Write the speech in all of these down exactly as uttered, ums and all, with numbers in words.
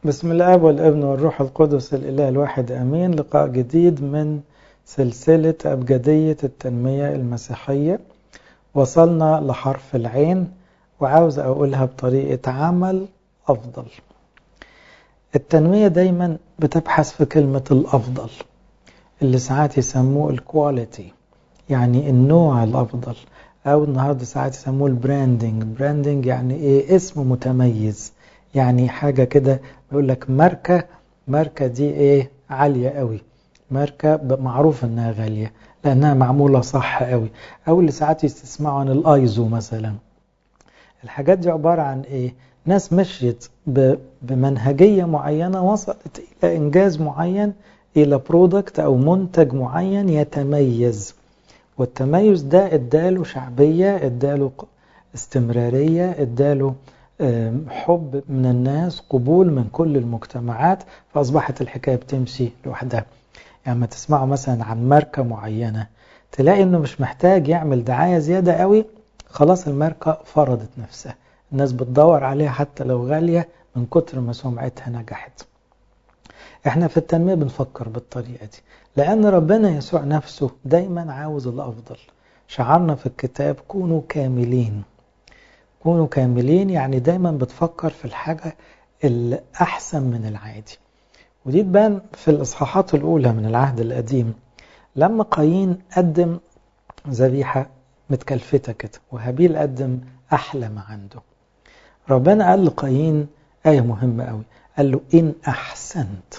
بسم الله والابن والروح القدس الإله الواحد أمين. لقاء جديد من سلسلة أبجدية التنمية المسيحية. وصلنا لحرف العين وعاوز أقولها بطريقة عمل أفضل. التنمية دايما بتبحث في كلمة الأفضل اللي ساعات يسموه الكواليتي، يعني النوع الأفضل، أو النهاردة ساعات يسموه البراندنج. براندنج يعني إيه؟ اسم متميز، يعني حاجة كده بيقول لك ماركة ماركة دي إيه؟ عالية قوي، ماركة معروف إنها غالية لأنها معمولة صح قوي. أو اللي ساعات يستسمعوا عن الآيزو مثلا. الحاجات دي عبارة عن إيه؟ ناس مشيت بمنهجية معينة، وصلت إلى إنجاز معين، إلى برودكت أو منتج معين يتميز. والتميز ده اداله شعبية، اداله استمرارية، اداله حب من الناس، قبول من كل المجتمعات، فأصبحت الحكاية بتمشي لوحدها. يعني ما تسمعوا مثلا عن ماركة معينة تلاقي انه مش محتاج يعمل دعاية زيادة قوي، خلاص الماركة فرضت نفسها، الناس بتدور عليها حتى لو غالية من كتر ما سمعتها نجحت. احنا في التنمية بنفكر بالطريقة دي لأن ربنا يسوع نفسه دايما عاوز الأفضل. شعارنا في الكتاب كونوا كاملين. كونوا كاملين يعني دايما بتفكر في الحاجة الأحسن من العادي. ودي تبان في الإصحاحات الأولى من العهد القديم، لما قايين قدم ذبيحة متكلفتة كده وهابيل قدم أحلى ما عنده. ربنا قال لقايين آية مهمة قوي، قال له إن أحسنت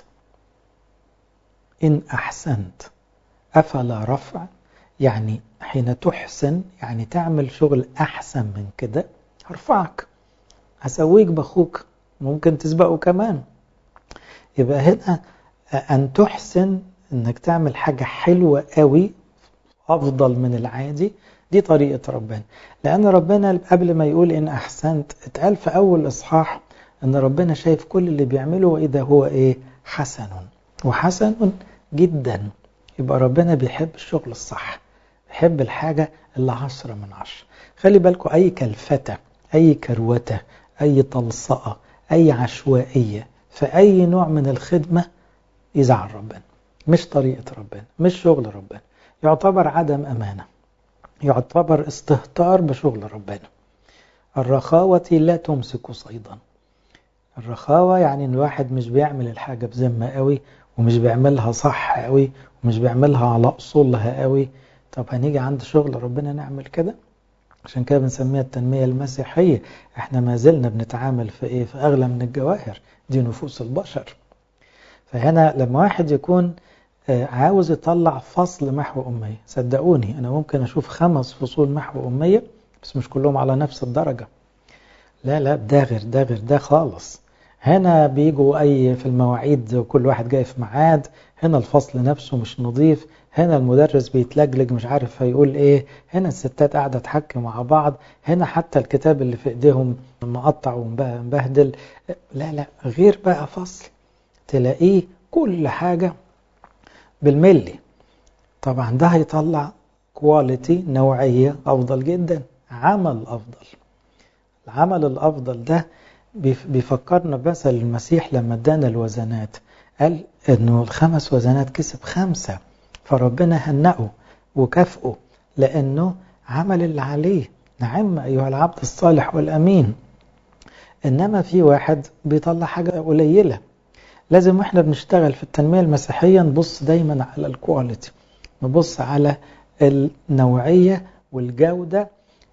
إن أحسنت أفلا رفع، يعني حين تحسن يعني تعمل شغل أحسن من كده هرفعك، هسويك بأخوك، ممكن تسبقه كمان. يبقى هنا أن تحسن إنك تعمل حاجة حلوة قوي أفضل من العادي، دي طريقة ربنا. لأن ربنا قبل ما يقول إن أحسنت اتقال في أول إصحاح إن ربنا شايف كل اللي بيعمله وإذا هو إيه؟ حسن، وحسن جدا. يبقى ربنا بيحب الشغل الصح، بيحب الحاجة اللي عشرة من عشرة. خلي بالكم أي كلفتة، أي كروتة، أي تلصقة، أي عشوائية في أي نوع من الخدمة يزعل ربنا، مش طريقة ربنا، مش شغل ربنا، يعتبر عدم أمانة، يعتبر استهتار بشغل ربنا. الرخاوة لا تمسك صيدا. الرخاوة يعني ان الواحد مش بيعمل الحاجة بذمة قوي، ومش بيعملها صح قوي، ومش بيعملها على أصولها قوي. طب هنيجي عند شغل ربنا نعمل كده؟ عشان كده بنسميها التنمية المسيحية. احنا ما زلنا بنتعامل في ايه؟ في أغلى من الجواهر، دي نفوس البشر. فهنا لما واحد يكون عاوز يطلع فصل محو أمية، صدقوني أنا ممكن أشوف خمس فصول محو أمية بس مش كلهم على نفس الدرجة. لا لا، ده غير ده غير ده خالص. هنا بيجوا أي في المواعيد وكل واحد جاي في ميعاد، هنا الفصل نفسه مش نظيف، هنا المدرس بيتلجلج مش عارف هيقول ايه، هنا الستات قاعدة تحكي مع بعض، هنا حتى الكتاب اللي في ايديهم مقطع ومبهدل. لا لا، غير بقى فصل تلاقيه كل حاجة بالملي. طبعا ده هيطلع كواليتي، نوعية أفضل جدا، عمل أفضل. العمل الأفضل ده بيفكرنا بمثل المسيح لما ادانا الوزنات، قال انه الخمس وزنات كسب خمسة، فربنا هنأه وكافئه لأنه عمل اللي عليه. نعم أيها العبد الصالح والأمين. إنما في واحد بيطلع حاجة قليلة. لازم احنا بنشتغل في التنمية المسيحية نبص دايما على الكواليتي، نبص على النوعية والجودة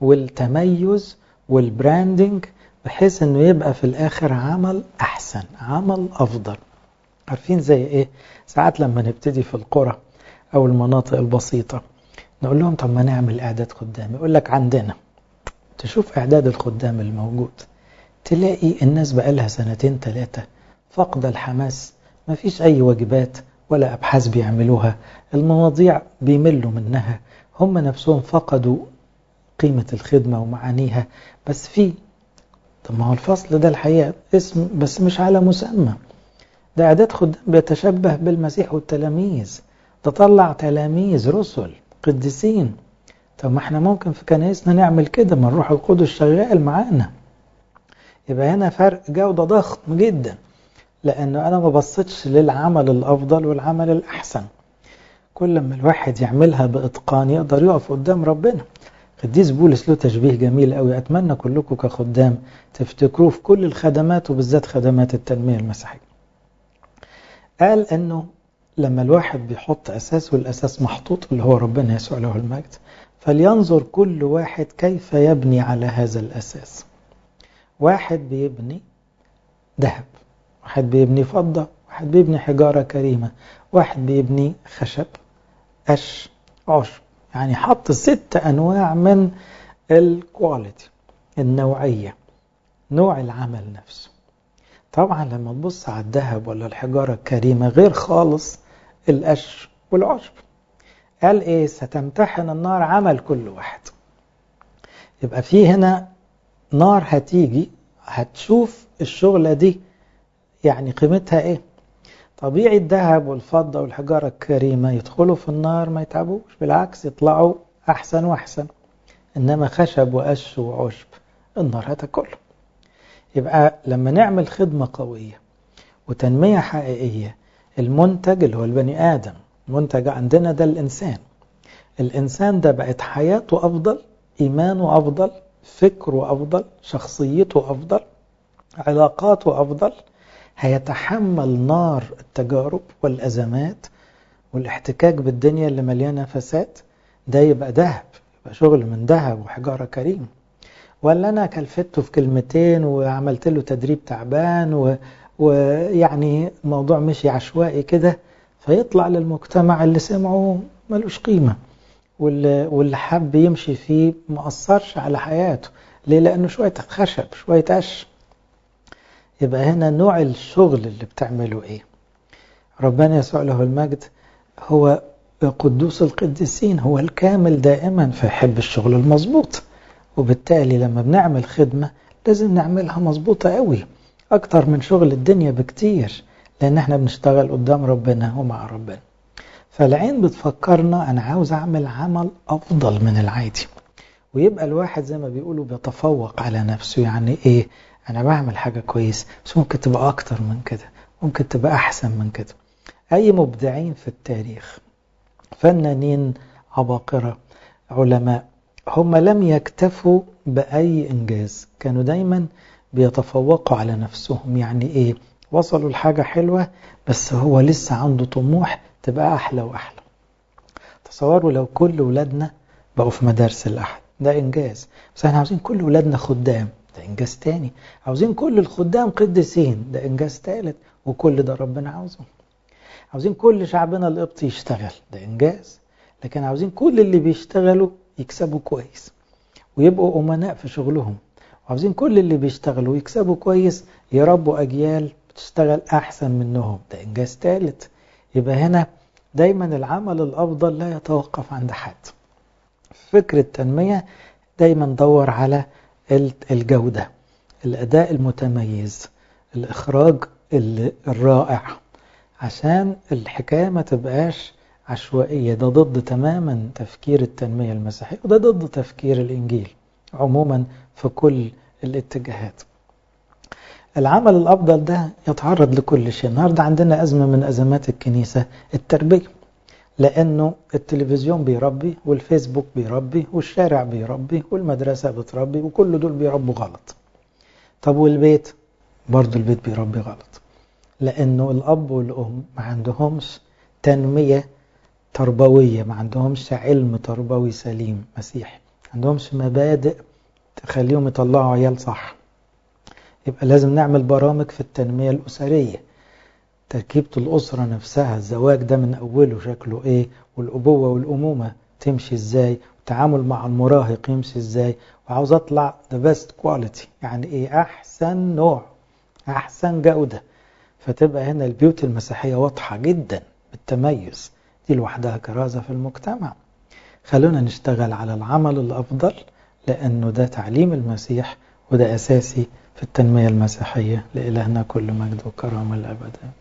والتميز والبراندنج، بحيث انه يبقى في الاخر عمل احسن، عمل افضل. عارفين زي ايه؟ ساعات لما نبتدي في القرى او المناطق البسيطة نقول لهم طب ما نعمل اعداد خدام، يقول لك عندنا. تشوف اعداد الخدام الموجود تلاقي الناس بقالها سنتين ثلاثة فقد الحماس، ما فيش أي واجبات ولا أبحاث بيعملوها، المواضيع بيملوا منها، هم نفسهم فقدوا قيمة الخدمة ومعانيها. بس في طب ما هو الفصل ده الحقيقة اسم بس مش على مسمى، ده إعداد خدام بيتشبه بالمسيح والتلاميذ، ده طلع تلاميذ رسل قديسين. طب ما احنا ممكن في كنايسنا نعمل كده، ما الروح القدس شغال معانا. يبقى هنا فرق جودة ضخم جدا. لأنه أنا ما بصيتش للعمل الأفضل والعمل الأحسن. كل ما الواحد يعملها بإتقان يقدر يقف قدام ربنا. قديس بولس له تشبيه جميل قوي، أتمنى كلكم كخدام تفتكروه في كل الخدمات وبالذات خدمات التنمية المسيحية. قال أنه لما الواحد بيحط أساس والأساس محطوط اللي هو ربنا يسوع له المجد، فلينظر كل واحد كيف يبني على هذا الأساس. واحد بيبني ذهب، واحد بيبني فضة، واحد بيبني حجارة كريمة، واحد بيبني خشب، قش، عشب. يعني حط ست أنواع من الكواليتي، النوعية، نوع العمل نفسه. طبعا لما تبص على الذهب ولا الحجارة الكريمة غير خالص القش والعشب. قال ايه؟ ستمتحن النار عمل كل واحد. يبقى في هنا نار هتيجي هتشوف الشغلة دي يعني قيمتها ايه. طبيعي الذهب والفضة والحجارة الكريمة يدخلوا في النار ما يتعبوش، بالعكس يطلعوا أحسن وأحسن. إنما خشب وقش وعشب النار هتاكله. يبقى لما نعمل خدمة قوية وتنمية حقيقية، المنتج اللي هو البني آدم، المنتج عندنا ده الإنسان. الإنسان ده بقت حياته أفضل، إيمانه أفضل، فكره أفضل، شخصيته أفضل، علاقاته أفضل، هيتحمل نار التجارب والأزمات والاحتكاك بالدنيا اللي مليانة فساد. ده يبقى ذهب، يبقى شغل من ذهب وحجارة كريم. ولا أنا كلفته في كلمتين وعملت له تدريب تعبان و... ويعني الموضوع مشي عشوائي كده، فيطلع للمجتمع اللي سمعه ملوش قيمة، واللي, واللي حب يمشي فيه مأثرش على حياته. ليه؟ لأنه شوية خشب شوية قش. يبقى هنا نوع الشغل اللي بتعمله ايه. ربنا يسوع له المجد هو قدوس القديسين، هو الكامل دائما، فيحب الشغل المظبوط. وبالتالي لما بنعمل خدمة لازم نعملها مظبوطة قوي، اكتر من شغل الدنيا بكتير، لان احنا بنشتغل قدام ربنا ومع ربنا. فالعين بتفكرنا انا عاوز اعمل عمل افضل من العادي، ويبقى الواحد زي ما بيقولوا بيتفوق على نفسه. يعني ايه؟ أنا بعمل حاجة كويس بس ممكن تبقى أكتر من كده، ممكن تبقى أحسن من كده. أي مبدعين في التاريخ، فنانين، عباقرة، علماء، هم لم يكتفوا بأي إنجاز، كانوا دايما بيتفوقوا على نفسهم. يعني إيه؟ وصلوا لحاجة حلوة بس هو لسه عنده طموح تبقى أحلى وأحلى. تصوروا لو كل ولادنا بقوا في مدارس الأحد، ده إنجاز. بس احنا عاوزين كل ولادنا خدام، ده إنجاز تاني. عاوزين كل الخدام قديسين، ده إنجاز تالت. وكل ده ربنا عاوزه. عاوزين كل شعبنا القبطي يشتغل، ده إنجاز. لكن عاوزين كل اللي بيشتغلوا يكسبوا كويس ويبقوا أمناء في شغلهم. وعاوزين كل اللي بيشتغلوا يكسبوا كويس يربوا أجيال بتشتغل أحسن منهم، ده إنجاز تالت. يبقى هنا دايما العمل الأفضل لا يتوقف عند حد. فكر التنمية دايما دور على الجودة، الأداء المتميز، الإخراج الرائع، عشان الحكاية ما تبقاش عشوائية. ده ضد تماما تفكير التنمية المسيحية، وده ضد تفكير الإنجيل عموما في كل الاتجاهات. العمل الأفضل ده يتعرض لكل شيء. النهاردة عندنا أزمة من أزمات الكنيسة، التربية، لأنه التلفزيون بيربي والفيسبوك بيربي والشارع بيربي والمدرسة بتربي، وكل دول بيربوا غلط. طب والبيت؟ برضو البيت بيربي غلط، لأنه الأب والأم ما عندهمش تنمية تربوية، ما عندهمش علم تربوي سليم مسيحي، ما عندهمش مبادئ تخليهم يطلعوا عيال صح. يبقى لازم نعمل برامج في التنمية الأسرية، تركيبة الأسرة نفسها، الزواج ده من أوله شكله إيه، والأبوة والأمومة تمشي إزاي، والتعامل مع المراهق يمشي إزاي. وعاوز أطلع the best quality، يعني إيه؟ أحسن نوع، أحسن جودة. فتبقى هنا البيوت المسيحية واضحة جدا بالتميز، دي لوحدها كرازة في المجتمع. خلونا نشتغل على العمل الأفضل، لأنه ده تعليم المسيح وده أساسي في التنمية المسيحية. لإلهنا كل مجد وكرامة الأبد.